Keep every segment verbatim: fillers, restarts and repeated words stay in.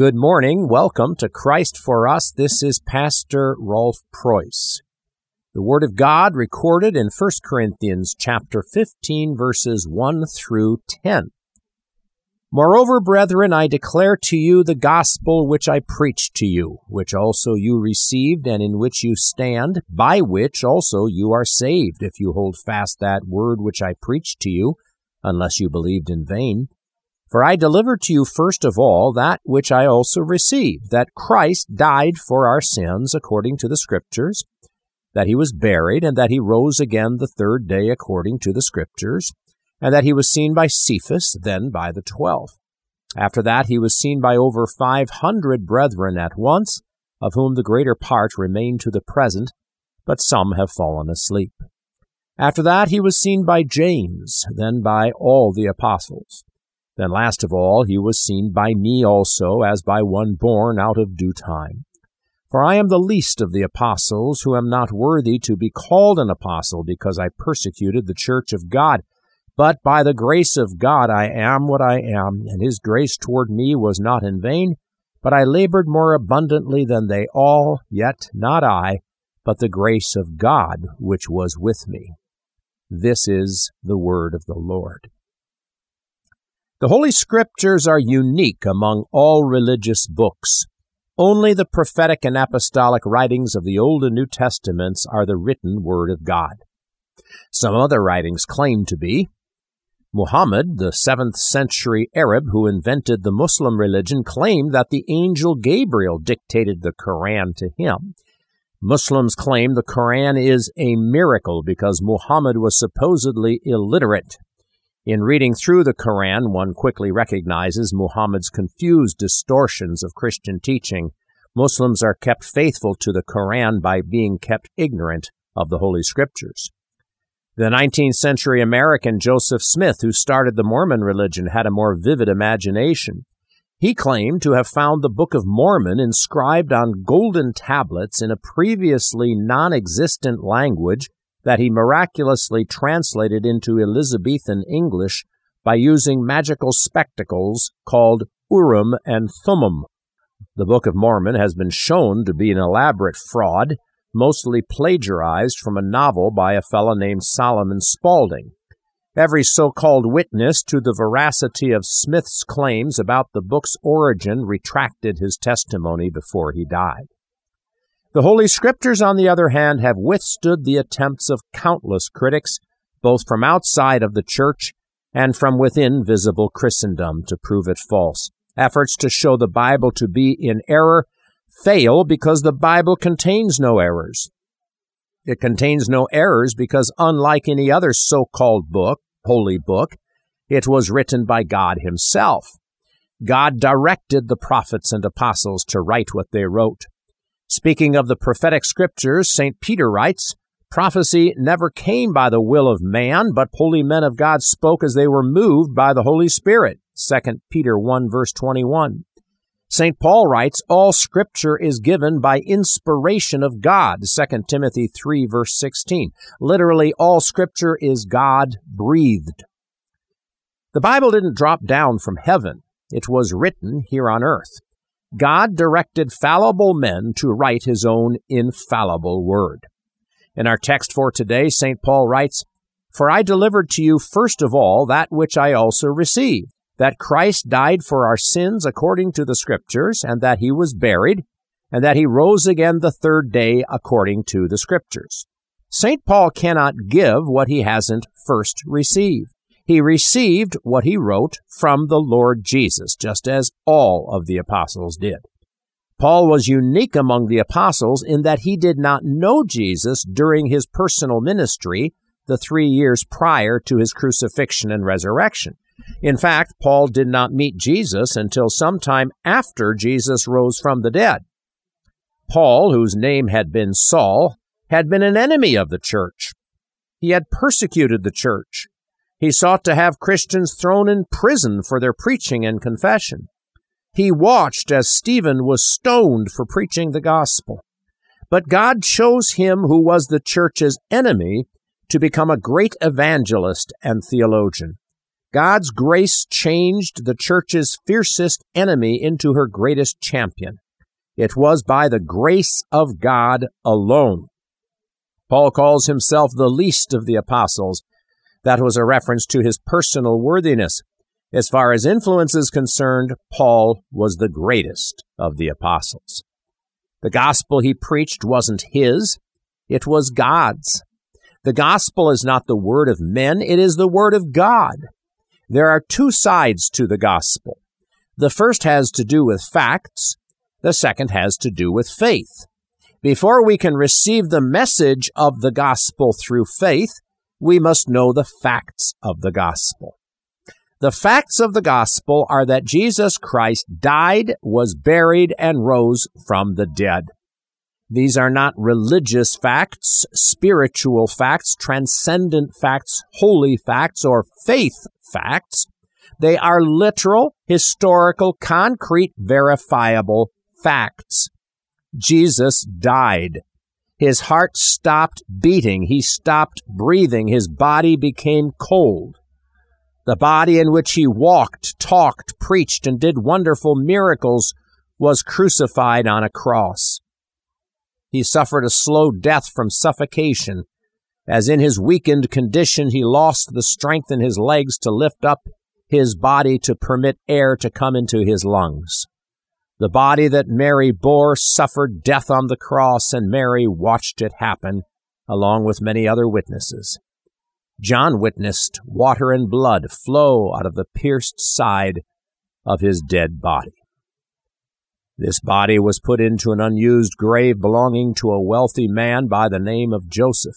Good morning. Welcome to Christ for Us. This is Pastor Rolf Preuss. The Word of God recorded in First Corinthians chapter fifteen, verses one through ten. Moreover, brethren, I declare to you the gospel which I preached to you, which also you received, and in which you stand, by which also you are saved, if you hold fast that word which I preached to you, unless you believed in vain. For I delivered to you first of all that which I also received, that Christ died for our sins according to the Scriptures, that he was buried, and that he rose again the third day according to the Scriptures, and that he was seen by Cephas, then by the twelve. After that he was seen by over five hundred brethren at once, of whom the greater part remain to the present, but some have fallen asleep. After that he was seen by James, then by all the apostles. Then last of all he was seen by me also, as by one born out of due time. For I am the least of the apostles, who am not worthy to be called an apostle, because I persecuted the church of God. But by the grace of God I am what I am, and his grace toward me was not in vain, but I labored more abundantly than they all, yet not I, but the grace of God which was with me. This is the word of the Lord. The Holy Scriptures are unique among all religious books. Only the prophetic and apostolic writings of the Old and New Testaments are the written Word of God. Some other writings claim to be. Muhammad, the seventh century Arab who invented the Muslim religion, claimed that the angel Gabriel dictated the Quran to him. Muslims claim the Quran is a miracle because Muhammad was supposedly illiterate. In reading through the Quran, one quickly recognizes Muhammad's confused distortions of Christian teaching. Muslims are kept faithful to the Quran by being kept ignorant of the Holy Scriptures. The nineteenth century American Joseph Smith, who started the Mormon religion, had a more vivid imagination. He claimed to have found the Book of Mormon inscribed on golden tablets in a previously non-existent language that he miraculously translated into Elizabethan English by using magical spectacles called Urim and Thummim. The Book of Mormon has been shown to be an elaborate fraud, mostly plagiarized from a novel by a fellow named Solomon Spaulding. Every so-called witness to the veracity of Smith's claims about the book's origin retracted his testimony before he died. The Holy Scriptures, on the other hand, have withstood the attempts of countless critics, both from outside of the church and from within visible Christendom, to prove it false. Efforts to show the Bible to be in error fail because the Bible contains no errors. It contains no errors because, unlike any other so-called book, holy book, it was written by God himself. God directed the prophets and apostles to write what they wrote. Speaking of the prophetic Scriptures, Saint Peter writes, "Prophecy never came by the will of man, but holy men of God spoke as they were moved by the Holy Spirit." Second Peter one, verse twenty-one. Saint Paul writes, "All Scripture is given by inspiration of God." Second Timothy three, verse sixteen. Literally, all Scripture is God-breathed. The Bible didn't drop down from heaven. It was written here on earth. God directed fallible men to write his own infallible word. In our text for today, Saint Paul writes, "For I delivered to you first of all that which I also received, that Christ died for our sins according to the Scriptures, and that he was buried, and that he rose again the third day according to the Scriptures." Saint Paul cannot give what he hasn't first received. He received what he wrote from the Lord Jesus, just as all of the apostles did. Paul was unique among the apostles in that he did not know Jesus during his personal ministry the three years prior to his crucifixion and resurrection. In fact, Paul did not meet Jesus until sometime after Jesus rose from the dead. Paul, whose name had been Saul, had been an enemy of the church. He had persecuted the church. He sought to have Christians thrown in prison for their preaching and confession. He watched as Stephen was stoned for preaching the gospel. But God chose him who was the church's enemy to become a great evangelist and theologian. God's grace changed the church's fiercest enemy into her greatest champion. It was by the grace of God alone. Paul calls himself the least of the apostles. That was a reference to his personal worthiness. As far as influence is concerned, Paul was the greatest of the apostles. The gospel he preached wasn't his, it was God's. The gospel is not the word of men, it is the word of God. There are two sides to the gospel. The first has to do with facts, the second has to do with faith. Before we can receive the message of the gospel through faith, we must know the facts of the gospel. The facts of the gospel are that Jesus Christ died, was buried, and rose from the dead. These are not religious facts, spiritual facts, transcendent facts, holy facts, or faith facts. They are literal, historical, concrete, verifiable facts. Jesus died. His heart stopped beating. He stopped breathing. His body became cold. The body in which he walked, talked, preached, and did wonderful miracles was crucified on a cross. He suffered a slow death from suffocation, as in his weakened condition he lost the strength in his legs to lift up his body to permit air to come into his lungs. The body that Mary bore suffered death on the cross, and Mary watched it happen, along with many other witnesses. John witnessed water and blood flow out of the pierced side of his dead body. This body was put into an unused grave belonging to a wealthy man by the name of Joseph.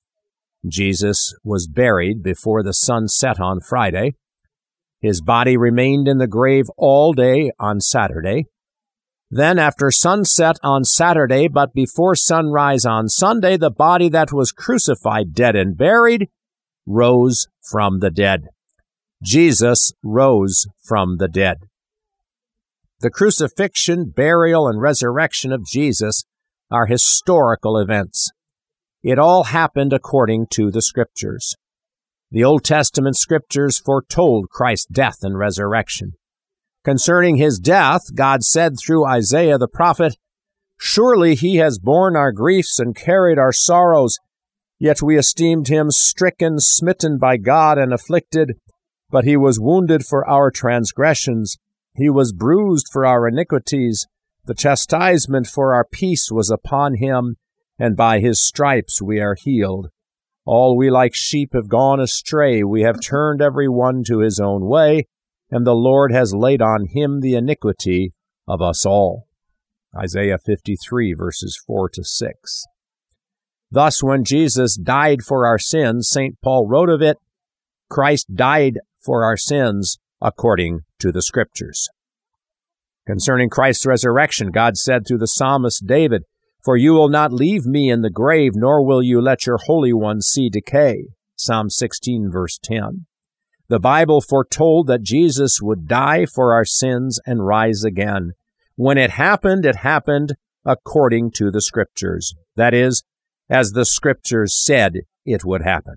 Jesus was buried before the sun set on Friday. His body remained in the grave all day on Saturday. Then, after sunset on Saturday, but before sunrise on Sunday, the body that was crucified, dead and buried, rose from the dead. Jesus rose from the dead. The crucifixion, burial, and resurrection of Jesus are historical events. It all happened according to the Scriptures. The Old Testament Scriptures foretold Christ's death and resurrection. Concerning his death, God said through Isaiah the prophet, "Surely he has borne our griefs and carried our sorrows, yet we esteemed him stricken, smitten by God, and afflicted. But he was wounded for our transgressions. He was bruised for our iniquities. The chastisement for our peace was upon him, and by his stripes we are healed. All we like sheep have gone astray. We have turned every one to his own way, and the Lord has laid on him the iniquity of us all." Isaiah fifty-three, verses four to six. Thus, when Jesus died for our sins, Saint Paul wrote of it, "Christ died for our sins according to the Scriptures." Concerning Christ's resurrection, God said through the psalmist David, "For you will not leave me in the grave, nor will you let your Holy One see decay." Psalm sixteen, verse ten. The Bible foretold that Jesus would die for our sins and rise again. When it happened, it happened according to the Scriptures. That is, as the Scriptures said it would happen.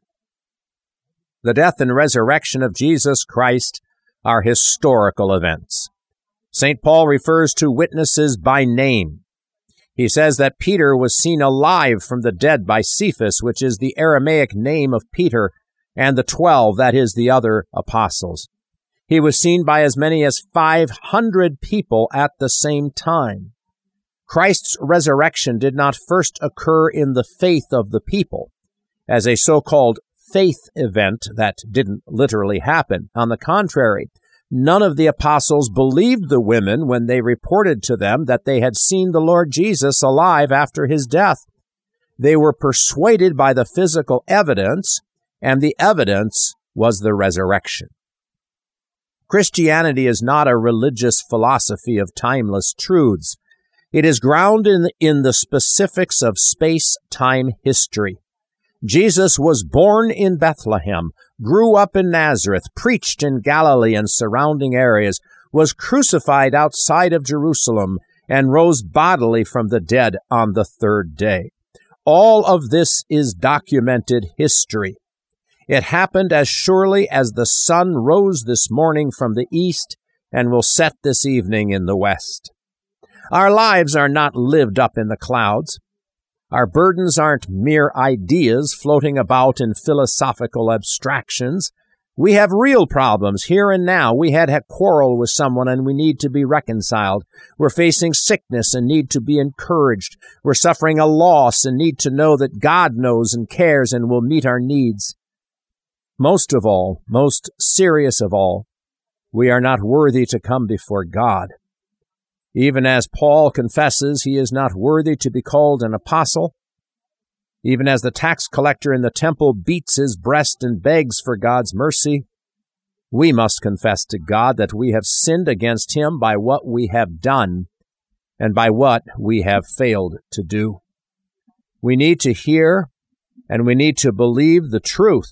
The death and resurrection of Jesus Christ are historical events. Saint Paul refers to witnesses by name. He says that Peter was seen alive from the dead by Cephas, which is the Aramaic name of Peter, and the twelve, that is, the other apostles. He was seen by as many as five hundred people at the same time. Christ's resurrection did not first occur in the faith of the people, as a so-called faith event that didn't literally happen. On the contrary, none of the apostles believed the women when they reported to them that they had seen the Lord Jesus alive after his death. They were persuaded by the physical evidence, and the evidence was the resurrection. Christianity is not a religious philosophy of timeless truths. It is grounded in, in the specifics of space-time history. Jesus was born in Bethlehem, grew up in Nazareth, preached in Galilee and surrounding areas, was crucified outside of Jerusalem, and rose bodily from the dead on the third day. All of this is documented history. It happened as surely as the sun rose this morning from the east and will set this evening in the west. Our lives are not lived up in the clouds. Our burdens aren't mere ideas floating about in philosophical abstractions. We have real problems here and now. We had a quarrel with someone and we need to be reconciled. We're facing sickness and need to be encouraged. We're suffering a loss and need to know that God knows and cares and will meet our needs. Most of all, most serious of all, we are not worthy to come before God. Even as Paul confesses he is not worthy to be called an apostle, even as the tax collector in the temple beats his breast and begs for God's mercy, we must confess to God that we have sinned against him by what we have done and by what we have failed to do. We need to hear and we need to believe the truth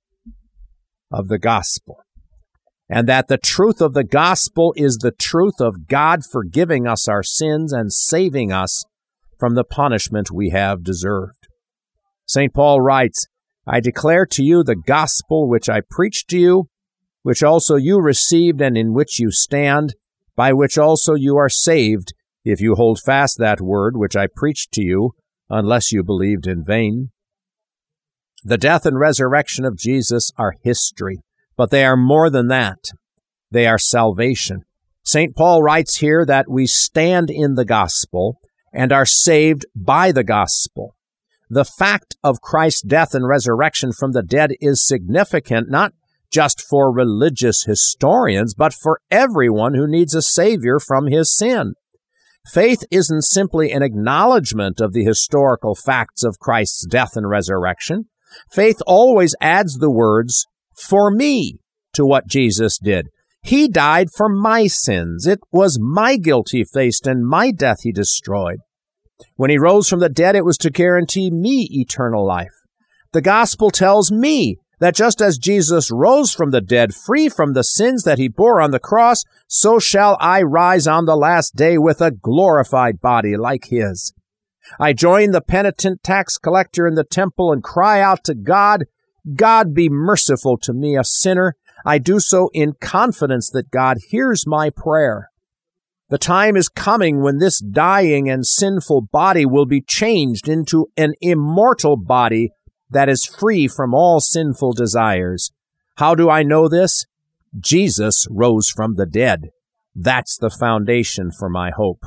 of the gospel, and that the truth of the gospel is the truth of God forgiving us our sins and saving us from the punishment we have deserved. Saint Paul writes, I declare to you the gospel which I preached to you, which also you received and in which you stand, by which also you are saved, if you hold fast that word which I preached to you, unless you believed in vain. The death and resurrection of Jesus are history, but they are more than that. They are salvation. Saint Paul writes here that we stand in the gospel and are saved by the gospel. The fact of Christ's death and resurrection from the dead is significant not just for religious historians, but for everyone who needs a Savior from his sin. Faith isn't simply an acknowledgement of the historical facts of Christ's death and resurrection. Faith always adds the words, for me, to what Jesus did. He died for my sins. It was my guilt he faced and my death he destroyed. When he rose from the dead, it was to guarantee me eternal life. The gospel tells me that just as Jesus rose from the dead, free from the sins that he bore on the cross, so shall I rise on the last day with a glorified body like his. I join the penitent tax collector in the temple and cry out to God, God be merciful to me, a sinner. I do so in confidence that God hears my prayer. The time is coming when this dying and sinful body will be changed into an immortal body that is free from all sinful desires. How do I know this? Jesus rose from the dead. That's the foundation for my hope.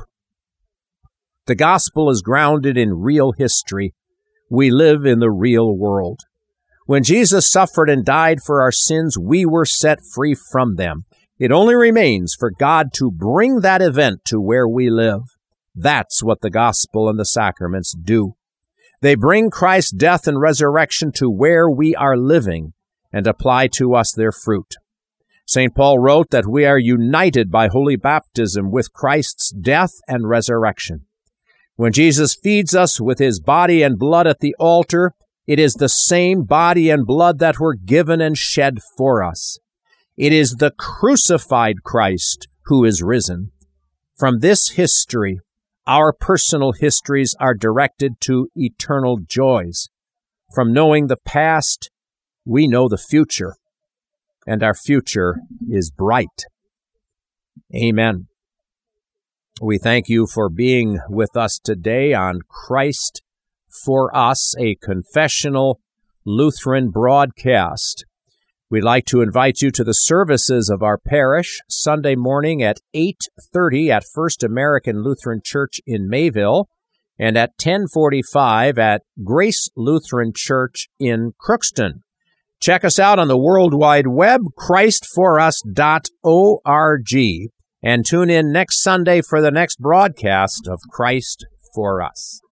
The gospel is grounded in real history. We live in the real world. When Jesus suffered and died for our sins, we were set free from them. It only remains for God to bring that event to where we live. That's what the gospel and the sacraments do. They bring Christ's death and resurrection to where we are living and apply to us their fruit. Saint Paul wrote that we are united by holy baptism with Christ's death and resurrection. When Jesus feeds us with his body and blood at the altar, it is the same body and blood that were given and shed for us. It is the crucified Christ who is risen. From this history, our personal histories are directed to eternal joys. From knowing the past, we know the future, and our future is bright. Amen. We thank you for being with us today on Christ for Us, a confessional Lutheran broadcast. We'd like to invite you to the services of our parish Sunday morning at eight thirty at First American Lutheran Church in Mayville and at ten forty-five at Grace Lutheran Church in Crookston. Check us out on the World Wide Web, Christ for us dot org, and tune in next Sunday for the next broadcast of Christ for Us.